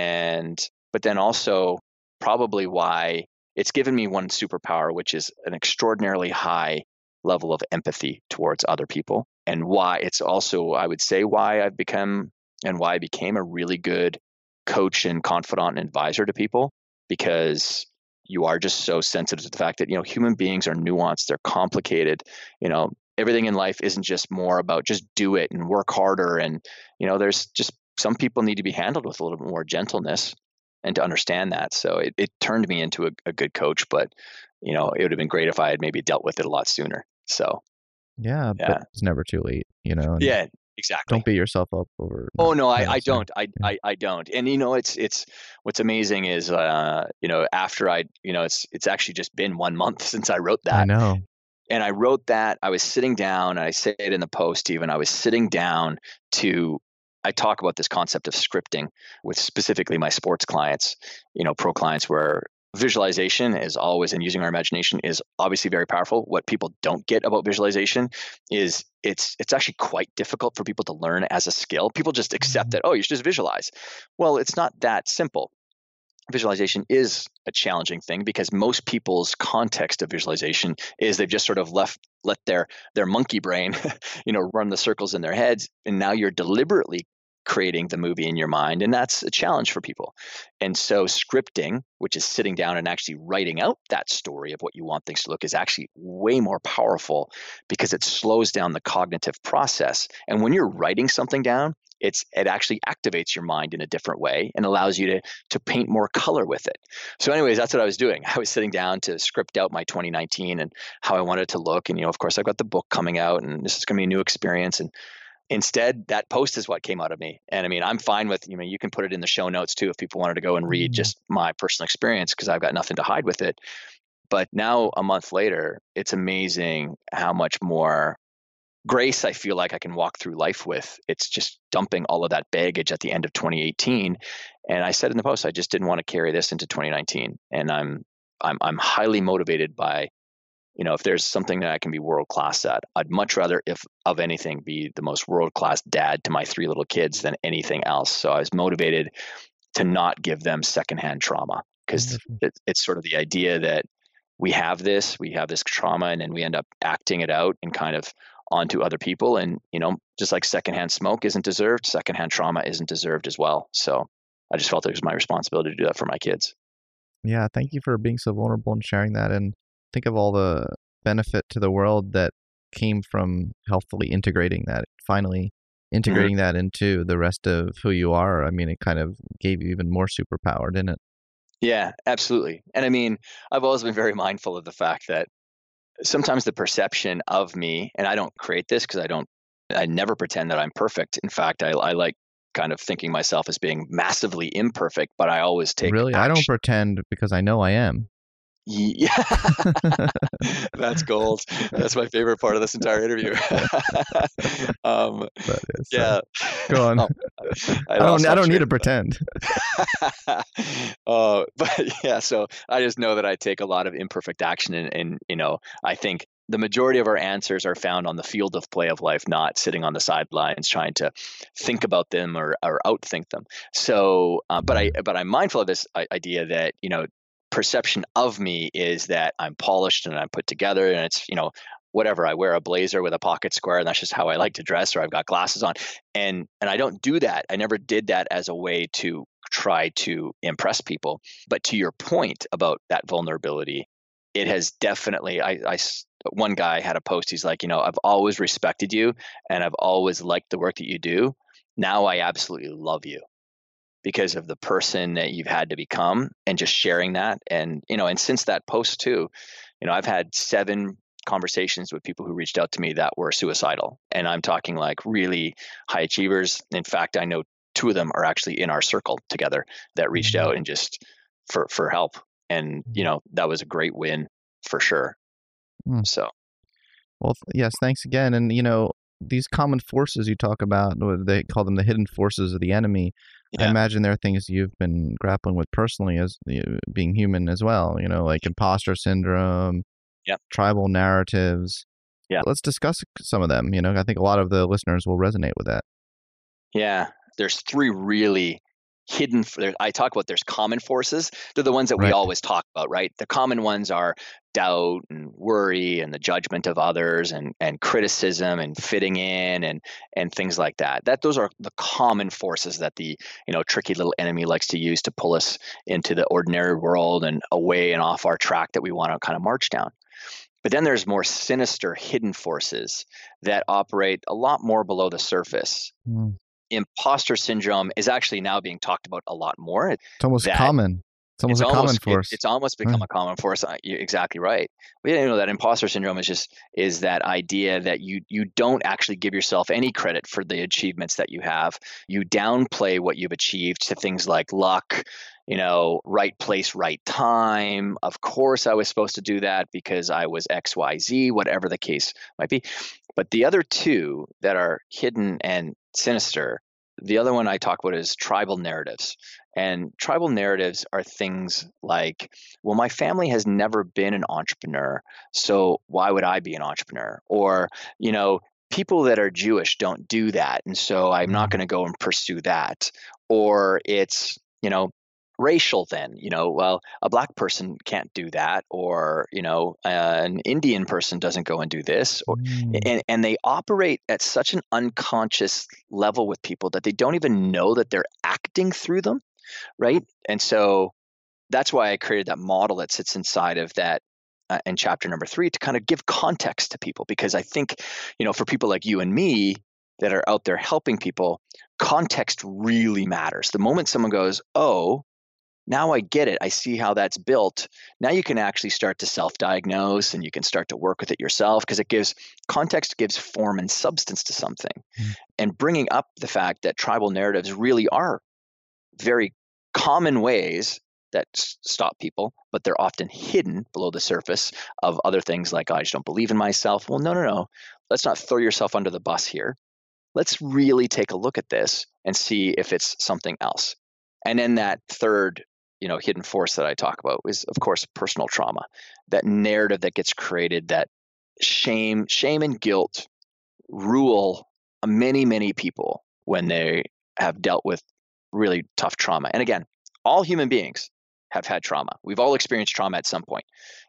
but then also probably why it's given me one superpower, which is an extraordinarily high level of empathy towards other people, and why it's also, I would say, why I became a really good coach and confidant and advisor to people, because you are just so sensitive to the fact that, human beings are nuanced, they're complicated, everything in life isn't just more about just do it and work harder. And, there's just, some people need to be handled with a little bit more gentleness and to understand that. So it turned me into a good coach, but, it would have been great if I had maybe dealt with it a lot sooner. So,
Yeah, but it's never too late, and
yeah, exactly.
don't beat yourself up over.
Oh no, I don't. I don't. And it's what's amazing is after it's actually just been 1 month since I wrote that.
I know.
And I wrote that, I was sitting down, and I say it in the post even, I was sitting down I talk about this concept of scripting with specifically my sports clients, pro clients, where visualization is always, and using our imagination is obviously very powerful. What people don't get about visualization is it's actually quite difficult for people to learn as a skill. People just accept that, oh, you should just visualize. Well, it's not that simple. Visualization is a challenging thing because most people's context of visualization is they've just sort of let their monkey brain, run the circles in their heads, and now you're deliberately creating the movie in your mind, and that's a challenge for people. And so scripting, which is sitting down and actually writing out that story of what you want things to look, is actually way more powerful because it slows down the cognitive process. And when you're writing something down, it actually activates your mind in a different way and allows you to paint more color with it. So anyways, that's what I was doing. I was sitting down to script out my 2019 and how I wanted it to look. And, of course, I've got the book coming out, and this is going to be a new experience. And instead, that post is what came out of me. And I mean, I'm fine with, you can put it in the show notes too if people wanted to go and read just my personal experience, because I've got nothing to hide with it. But now, a month later, it's amazing how much more grace I feel like I can walk through life with. It's just dumping all of that baggage at the end of 2018. And I said in the post, I just didn't want to carry this into 2019. And I'm highly motivated by, if there's something that I can be world class at, I'd much rather, if of anything, be the most world class dad to my 3 little kids than anything else. So I was motivated to not give them secondhand trauma, because it's sort of the idea that we have this trauma, and then we end up acting it out and kind of onto other people. And, just like secondhand smoke isn't deserved, secondhand trauma isn't deserved as well. So I just felt it was my responsibility to do that for my kids.
Yeah. Thank you for being so vulnerable and sharing that. And think of all the benefit to the world that came from healthfully integrating that, finally integrating that into the rest of who you are. I mean, it kind of gave you even more superpower, didn't it?
Yeah, absolutely. And I mean, I've always been very mindful of the fact that sometimes the perception of me, and I don't create this because I never pretend that I'm perfect. In fact, I like kind of thinking myself as being massively imperfect, but I always take
Really? I don't
action.
pretend because I know I am.
Yeah, that's gold. That's my favorite part of this entire interview. um,
But it's
yeah.
go on.
Oh, I
I
lost my
don't need to
train
pretend.
but yeah, so I just know that I take a lot of imperfect action, and I think the majority of our answers are found on the field of play of life, not sitting on the sidelines trying to think about them or outthink them. So, but I'm mindful of this idea that perception of me is that I'm polished and I'm put together, and it's whatever. I wear a blazer with a pocket square, and that's just how I like to dress, or I've got glasses on, and I don't do that. I never did that as a way to try to impress people. But to your point about that vulnerability, it has definitely. One guy had a post. He's like, I've always respected you, and I've always liked the work that you do. Now I absolutely love you because of the person that you've had to become, and just sharing that. And since that post too, I've had 7 conversations with people who reached out to me that were suicidal, and I'm talking like really high achievers. In fact, I know 2 of them are actually in our circle together that reached out and just for help, and that was a great win for sure.
Mm.
So
Well, yes, thanks again. And these common forces you talk about, or they call them the hidden forces of the enemy. I
yeah,
imagine there are things you've been grappling with personally as being human as well. Like imposter syndrome,
yeah,
tribal narratives.
yeah.
Let's discuss some of them. I think a lot of the listeners will resonate with that.
Yeah, there's 3 really hidden. I talk about there's common forces. They're the ones that we
Right.
always talk about, right? The common ones are doubt and worry and the judgment of others and criticism and fitting in and things like that. Those are the common forces that the tricky little enemy likes to use to pull us into the ordinary world and away and off our track that we want to kind of march down. But then there's more sinister hidden forces that operate a lot more below the surface.
Mm.
Imposter syndrome is actually now being talked about a lot more.
It's almost
That
common. It's almost a common force.
it's almost become a common force. You're exactly right. But that imposter syndrome is that idea that you don't actually give yourself any credit for the achievements that you have. You downplay what you've achieved to things like luck, right place, right time. Of course, I was supposed to do that because I was XYZ, whatever the case might be. But the other 2 that are hidden and sinister, the other one I talk about is tribal narratives. And tribal narratives are things like, well, my family has never been an entrepreneur, so why would I be an entrepreneur? Or, people that are Jewish don't do that, and so I'm not going to go and pursue that. Or it's, racial then, well, a black person can't do that, or, an Indian person doesn't go and do this, or,
Mm.
and they operate at such an unconscious level with people that they don't even know that they're acting through them. Right. And so that's why I created that model that sits inside of that in chapter number 3 to kind of give context to people, because I think, for people like you and me that are out there helping people, context really matters. The moment someone goes, oh, now I get it, I see how that's built. Now you can actually start to self-diagnose, and you can start to work with it yourself, because context gives form and substance to something.
Mm.
And bringing up the fact that tribal narratives really are very common ways that stop people, but they're often hidden below the surface of other things like, I just don't believe in myself. Well, no. Let's not throw yourself under the bus here. Let's really take a look at this and see if it's something else. And then that third, hidden force that I talk about is, of course, personal trauma. That narrative that gets created, that shame and guilt rule many, many people when they have dealt with really tough trauma. And again, all human beings have had trauma. We've all experienced trauma at some point.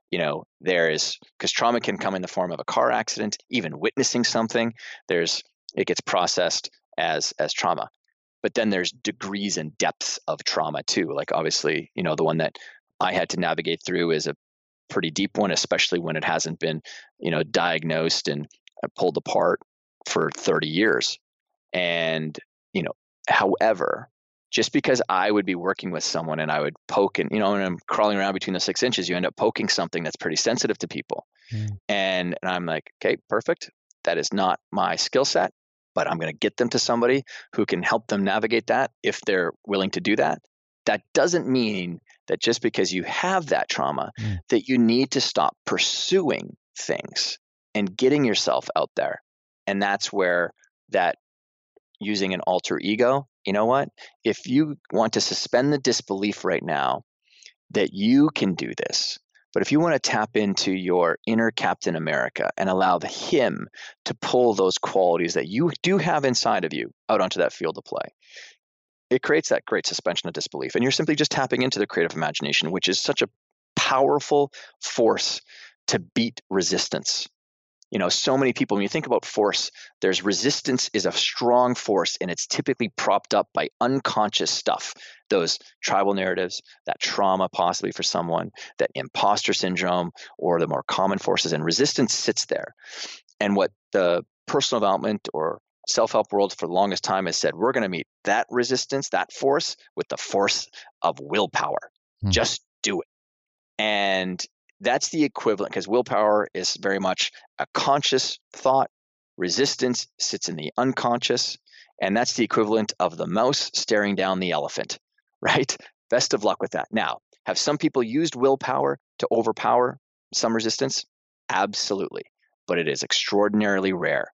Because trauma can come in the form of a car accident, even witnessing something. It gets processed as trauma. But then there's degrees and depths of trauma too. Like obviously, the one that I had to navigate through is a pretty deep one, especially when it hasn't been, diagnosed and pulled apart for 30 years. And, however, just because I would be working with someone and I would poke and, and I'm crawling around between the 6 inches, you end up poking something that's pretty sensitive to people.
Mm.
And I'm like, okay, perfect. That is not my skill set. but I'm going to get them to somebody who can help them navigate that if they're willing to do that. That doesn't mean that just because you have that trauma, that you need to stop pursuing things and getting yourself out there. And that's where that using an alter ego, you know what? If you want to suspend the disbelief right now that you can do this, but if you want to tap into your inner Captain America and allow him to pull those qualities that you do have inside of you out onto that field of play, it creates that great suspension of disbelief. And you're simply just tapping into the creative imagination, which is such a powerful force to beat resistance. You know, so many people, when you think about force, there's resistance is a strong force, and it's typically propped up by unconscious stuff. Those tribal narratives, that trauma possibly for someone, that imposter syndrome, or the more common forces, and resistance sits there. And what the personal development or self-help world for the longest time has said, we're going to meet that resistance, that force, with the force of willpower. Just do it. And that's the equivalent, because willpower is very much a conscious thought. Resistance sits in the unconscious, and that's the equivalent of the mouse staring down the elephant, right? Best of luck with that. Now, have some people used willpower to overpower some resistance? Absolutely, but it is extraordinarily rare.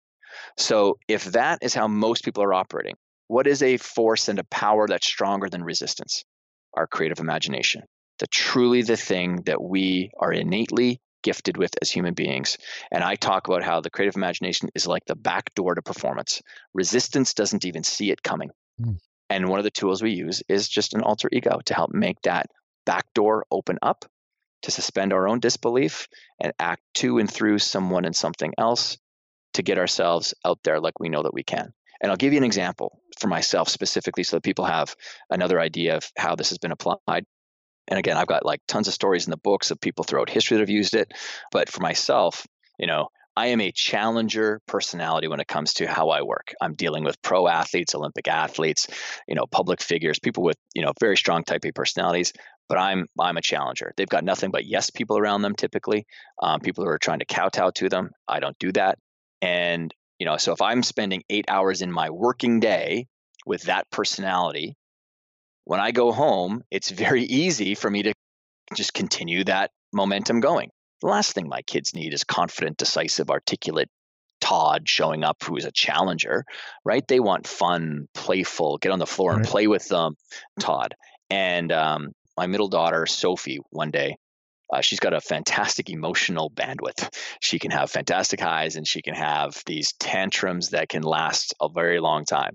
So if that is how most people are operating, what is a force and a power that's stronger than resistance? Our creative imagination. Truly the thing that we are innately gifted with as human beings. And I talk about how the creative imagination is like the back door to performance. Resistance doesn't even see it coming. And one of the tools we use is just an alter ego to help make that back door open up, to suspend our own disbelief and act to and through someone and something else to get ourselves out there like we know that we can. And I'll give you an example for myself specifically so that people have another idea of how this has been applied. And again, I've got like tons of stories in the books of people throughout history that have used it. But for myself, you know, I am a challenger personality when it comes to how I work. I'm dealing with pro athletes, Olympic athletes, you know, public figures, people with, you know, very strong type A personalities. But I'm a challenger. They've got nothing but yes people around them typically, people who are trying to kowtow to them. I don't do that. And, you know, so if I'm spending 8 hours in my working day with that personality, when I go home, it's very easy for me to just continue that momentum going. The last thing my kids need is confident, decisive, articulate Todd showing up who is a challenger, right? They want fun, playful, get on the floor and play with them, Todd. And my middle daughter, Sophie, one day, she's got a fantastic emotional bandwidth. She can have fantastic highs and she can have these tantrums that can last a very long time.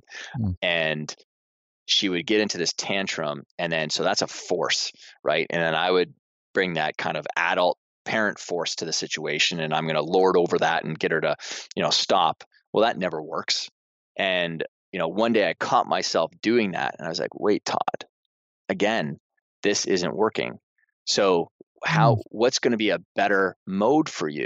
And she would get into this tantrum, and then so that's a force, right? And then I would bring that kind of adult parent force to the situation, and I'm going to lord over that and get her to, you know, stop. Well, that never works. And, you know, one day I caught myself doing that, and I was like, wait, Todd, again, this isn't working. So what's going to be a better mode for you?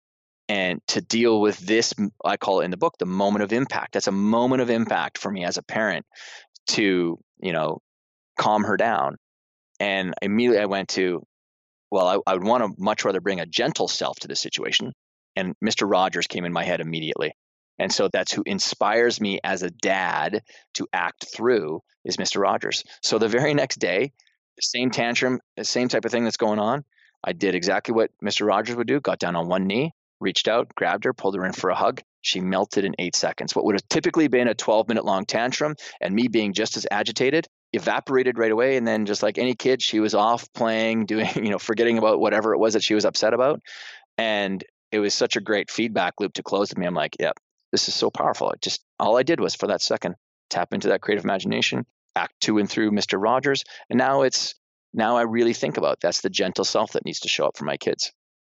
And to deal with this, I call it in the book, the moment of impact. That's a moment of impact for me as a parent to, you know, calm her down. And immediately I went to, well, I would want to much rather bring a gentle self to the situation. And Mr. Rogers came in my head immediately. And so that's who inspires me as a dad to act through is Mr. Rogers. So the very next day, the same tantrum, the same type of thing that's going on, I did exactly what Mr. Rogers would do, got down on one knee, reached out, grabbed her, pulled her in for a hug. She melted in 8 seconds. What would have typically been a 12-minute long tantrum and me being just as agitated evaporated right away. And then just like any kid, she was off playing, doing, you know, forgetting about whatever it was that she was upset about. And it was such a great feedback loop to close with me. I'm like, yep, this is so powerful. It just, all I did was for that second, tap into that creative imagination, act to and through Mr. Rogers. And now I really think about that's the gentle self that needs to show up for my kids.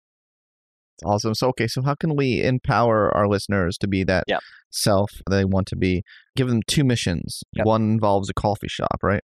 Awesome. So, okay, so how can we empower our listeners to be that self they want to be? Give them 2 missions. One involves a coffee shop, right?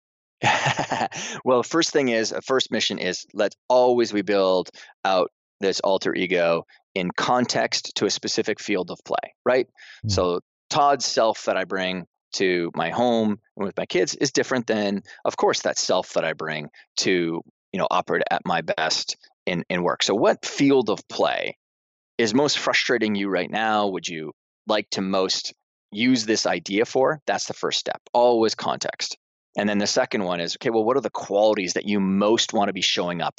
Well, first mission is let's always we build out this alter ego in context to a specific field of play, right? So Todd's self that I bring to my home and with my kids is different than, of course, that self that I bring to, you know, operate at my best in work. So what field of play is most frustrating you right now? Would you like to most use this idea for, that's the first step. Always context. And then the second one is, okay, well, what are the qualities that you most want to be showing up,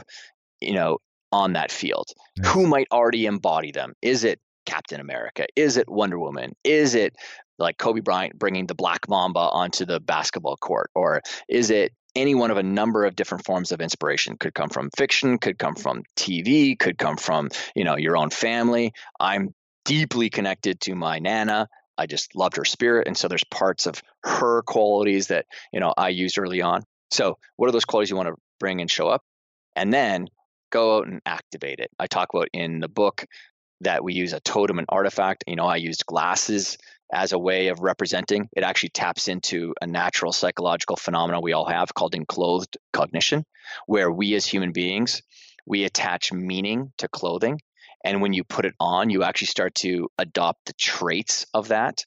on that field?
Nice.
Who might already embody them? Is it Captain America? Is it Wonder Woman? Is it like Kobe Bryant bringing the Black Mamba onto the basketball court? Or is it any one of a number of different forms of inspiration? Could come from fiction, could come from TV, could come from, your own family. I'm deeply connected to my Nana. I just loved her spirit. And so there's parts of her qualities that, I used early on. So what are those qualities you want to bring and show up? And then go out and activate it. I talk about in the book that we use a totem and artifact. I used glasses as a way of representing. It actually taps into a natural psychological phenomenon we all have called enclothed cognition, where we as human beings, we attach meaning to clothing. And when you put it on, you actually start to adopt the traits of that.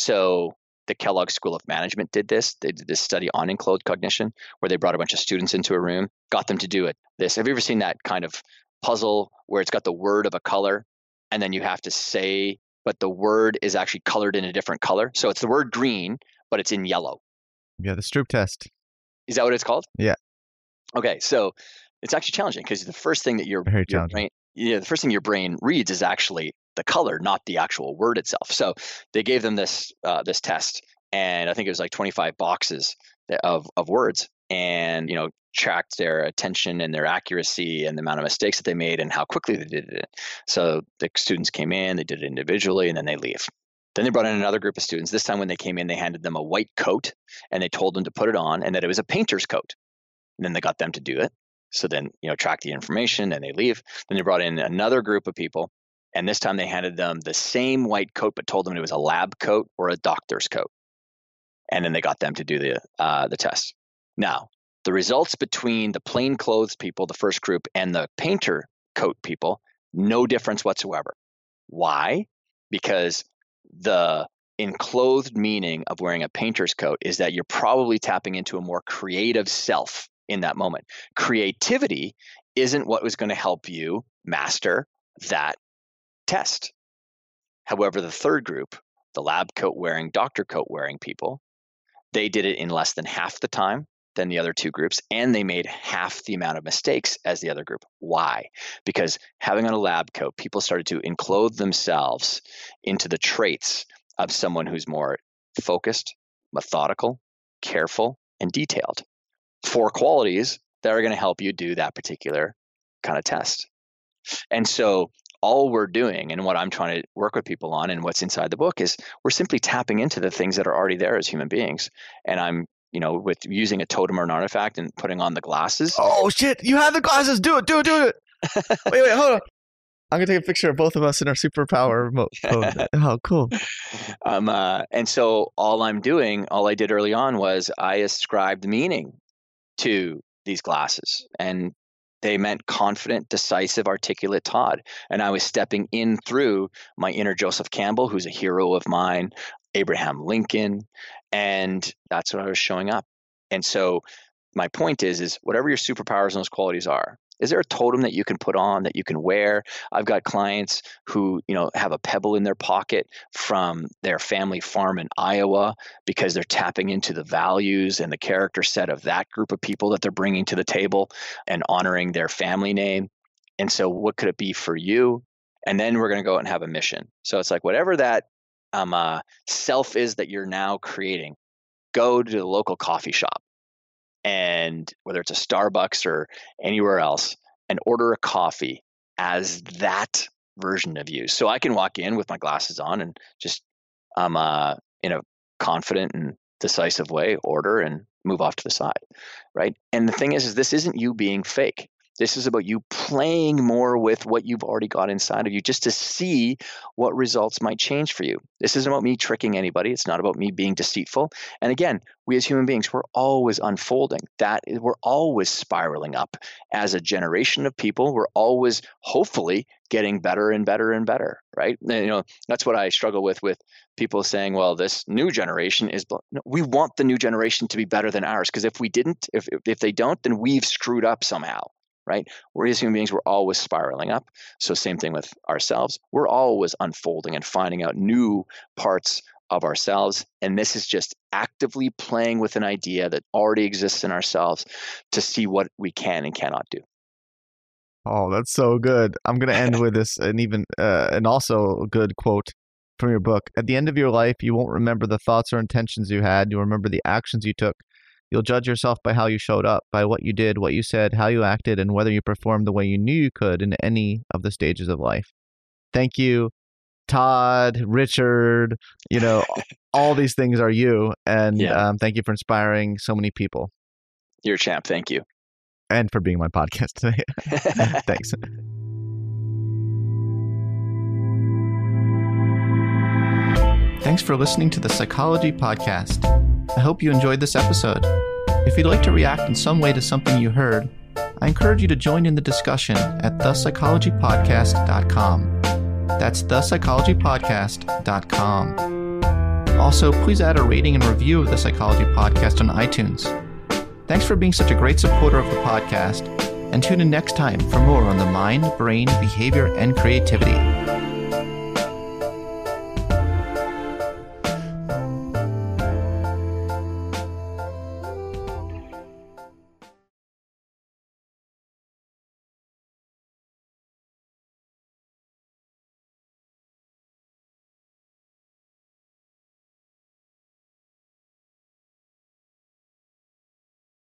So the Kellogg School of Management did this. They did this study on enclothed cognition where they brought a bunch of students into a room, got them to do it. Have you ever seen that kind of puzzle where it's got the word of a color and then you have to say, but the word is actually colored in a different color? So it's the word green, but it's in yellow.
Yeah, the Stroop test.
Is that what it's called?
Yeah.
Okay, so it's actually challenging because the first thing that your brain, the first thing your brain reads is actually the color, not the actual word itself. So they gave them this test, and I think it was like 25 boxes of words, and tracked their attention and their accuracy and the amount of mistakes that they made and how quickly they did it. So the students came in, they did it individually, and then they leave. Then they brought in another group of students. This time when they came in, they handed them a white coat, and they told them to put it on and that it was a painter's coat. And then they got them to do it. So then, track the information and they leave. Then they brought in another group of people. And this time they handed them the same white coat, but told them it was a lab coat or a doctor's coat. And then they got them to do the test. Now, the results between the plainclothes people, the first group, and the painter coat people, no difference whatsoever. Why? Because the enclothed meaning of wearing a painter's coat is that you're probably tapping into a more creative self in that moment. Creativity isn't what was going to help you master that test. However, the third group, the lab coat wearing, doctor coat wearing people, they did it in less than half the time than the other two groups, and they made half the amount of mistakes as the other group. Why? Because having on a lab coat, people started to enclothe themselves into the traits of someone who's more focused, methodical, careful, and detailed. 4 qualities that are going to help you do that particular kind of test. And so all we're doing, and what I'm trying to work with people on and what's inside the book, is we're simply tapping into the things that are already there as human beings. And I'm, with using a totem or an artifact and putting on the glasses.
Oh shit, you have the glasses. Do it. Wait, hold on. I'm going to take a picture of both of us in our superpower mode. Oh, cool.
And so all I did early on was I ascribed meaning to these glasses, and they meant confident, decisive, articulate Todd. And I was stepping in through my inner Joseph Campbell, who's a hero of mine, Abraham Lincoln, and that's what I was showing up. And so my point is whatever your superpowers and those qualities are, is there a totem that you can put on, that you can wear? I've got clients who, have a pebble in their pocket from their family farm in Iowa because they're tapping into the values and the character set of that group of people that they're bringing to the table and honoring their family name. And so what could it be for you? And then we're going to go out and have a mission. So it's like whatever that self is that you're now creating, go to the local coffee shop. And whether it's a Starbucks or anywhere else, and order a coffee as that version of you. So I can walk in with my glasses on and just in a confident and decisive way, order and move off to the side, right? And the thing is this isn't you being fake. This is about you playing more with what you've already got inside of you just to see what results might change for you. This isn't about me tricking anybody. It's not about me being deceitful. And again, we as human beings, we're always unfolding. We're always spiraling up. As a generation of people, we're always hopefully getting better and better and better, right? And, that's what I struggle with people saying, well, this new generation is, no, we want the new generation to be better than ours. Because if we didn't, if they don't, then we've screwed up somehow. Right? We're as human beings, we're always spiraling up. So same thing with ourselves. We're always unfolding and finding out new parts of ourselves. And this is just actively playing with an idea that already exists in ourselves to see what we can and cannot do.
Oh, that's so good. I'm going to end with this and also a good quote from your book. At the end of your life, you won't remember the thoughts or intentions you had. You'll remember the actions you took. You'll judge yourself by how you showed up, by what you did, what you said, how you acted, and whether you performed the way you knew you could in any of the stages of life. Thank you, Todd, Richard, all these things are you. And thank you for inspiring so many people.
You're a champ. Thank you.
And for being on my podcast today. Thanks. Thanks for listening to the Psychology Podcast. I hope you enjoyed this episode. If you'd like to react in some way to something you heard, I encourage you to join in the discussion at thepsychologypodcast.com. That's thepsychologypodcast.com. Also, please add a rating and review of the Psychology Podcast on iTunes. Thanks for being such a great supporter of the podcast, and tune in next time for more on the mind, brain, behavior, and creativity.